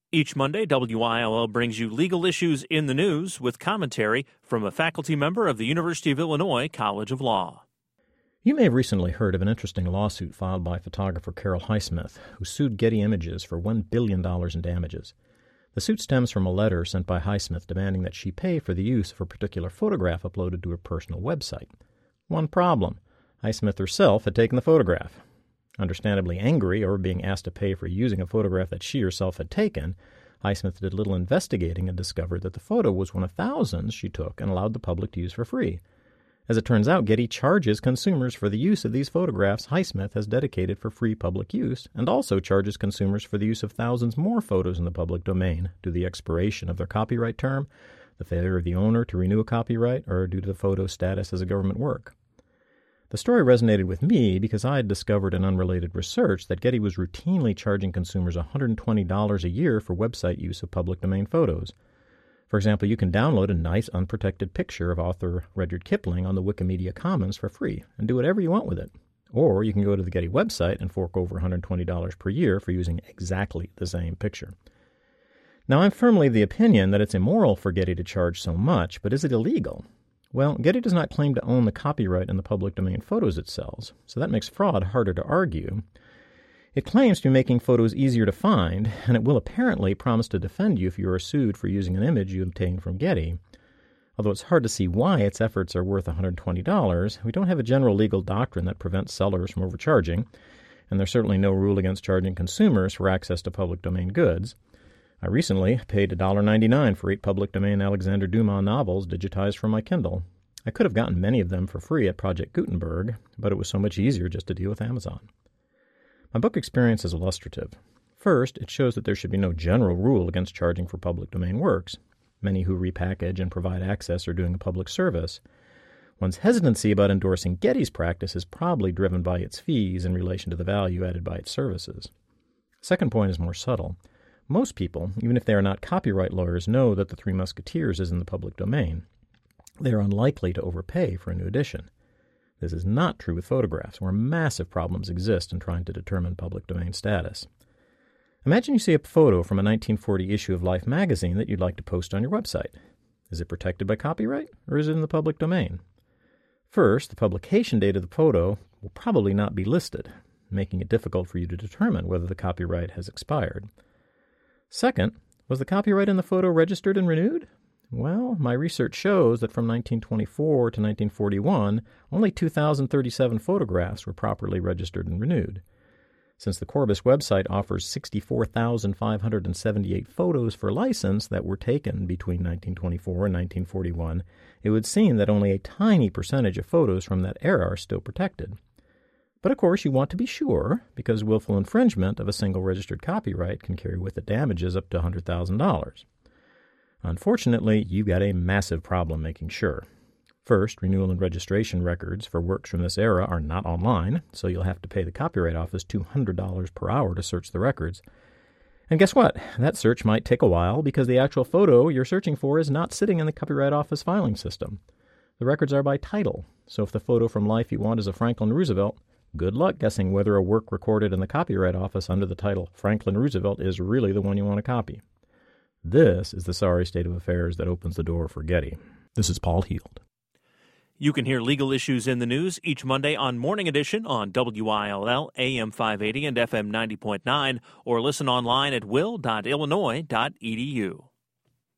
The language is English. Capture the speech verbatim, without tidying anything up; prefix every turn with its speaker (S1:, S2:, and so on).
S1: Each Monday, W I L L brings you legal issues in the news with commentary from a faculty member of the University of Illinois College of Law.
S2: You may have recently heard of an interesting lawsuit filed by photographer Carol Highsmith, who sued Getty Images for one billion dollars in damages. The suit stems from a letter sent by Highsmith demanding that she pay for the use of a particular photograph uploaded to her personal website. One problem: Highsmith herself had taken the photograph. Understandably angry over being asked to pay for using a photograph that she herself had taken, Highsmith did little investigating and discovered that the photo was one of thousands she took and allowed the public to use for free. As it turns out, Getty charges consumers for the use of these photographs Highsmith has dedicated for free public use, and also charges consumers for the use of thousands more photos in the public domain due to the expiration of their copyright term, the failure of the owner to renew a copyright, or due to the photo's status as a government work. The story resonated with me because I had discovered in unrelated research that Getty was routinely charging consumers one hundred twenty dollars a year for website use of public domain photos. For example, you can download a nice unprotected picture of author Rudyard Kipling on the Wikimedia Commons for free and do whatever you want with it. Or you can go to the Getty website and fork over one hundred twenty dollars per year for using exactly the same picture. Now, I'm firmly of the opinion that it's immoral for Getty to charge so much, but is it illegal? Well, Getty does not claim to own the copyright in the public domain photos it sells, so that makes fraud harder to argue. It claims to be making photos easier to find, and it will apparently promise to defend you if you are sued for using an image you obtained from Getty. Although it's hard to see why its efforts are worth one hundred twenty dollars, we don't have a general legal doctrine that prevents sellers from overcharging, and there's certainly no rule against charging consumers for access to public domain goods. I recently paid one dollar and ninety-nine cents for eight public domain Alexander Dumas novels digitized from my Kindle. I could have gotten many of them for free at Project Gutenberg, but it was so much easier just to deal with Amazon. My book experience is illustrative. First, it shows that there should be no general rule against charging for public domain works. Many who repackage and provide access are doing a public service. One's hesitancy about endorsing Getty's practice is probably driven by its fees in relation to the value added by its services. Second point is more subtle. Most people, even if they are not copyright lawyers, know that The Three Musketeers is in the public domain. They are unlikely to overpay for a new edition. This is not true with photographs, where massive problems exist in trying to determine public domain status. Imagine you see a photo from a nineteen forty issue of Life magazine that you'd like to post on your website. Is it protected by copyright, or is it in the public domain? First, the publication date of the photo will probably not be listed, making it difficult for you to determine whether the copyright has expired. Second, was the copyright in the photo registered and renewed? Well, my research shows that from nineteen twenty-four to nineteen forty-one, only two thousand thirty-seven photographs were properly registered and renewed. Since the Corbis website offers sixty-four thousand five hundred seventy-eight photos for license that were taken between nineteen twenty-four and nineteen forty-one, it would seem that only a tiny percentage of photos from that era are still protected. But of course, you want to be sure, because willful infringement of a single registered copyright can carry with it damages up to one hundred thousand dollars. Unfortunately, you've got a massive problem making sure. First, renewal and registration records for works from this era are not online, so you'll have to pay the Copyright Office two hundred dollars per hour to search the records. And guess what? That search might take a while because the actual photo you're searching for is not sitting in the Copyright Office filing system. The records are by title, so if the photo from life you want is of Franklin Roosevelt, good luck guessing whether a work recorded in the Copyright Office under the title Franklin Roosevelt is really the one you want to copy. This is the sorry state of affairs that opens the door for Getty. This is Paul Heald.
S1: You can hear legal issues in the news each Monday on Morning Edition on W I L L, A M five eighty and F M ninety point nine, or listen online at will dot illinois dot e d u.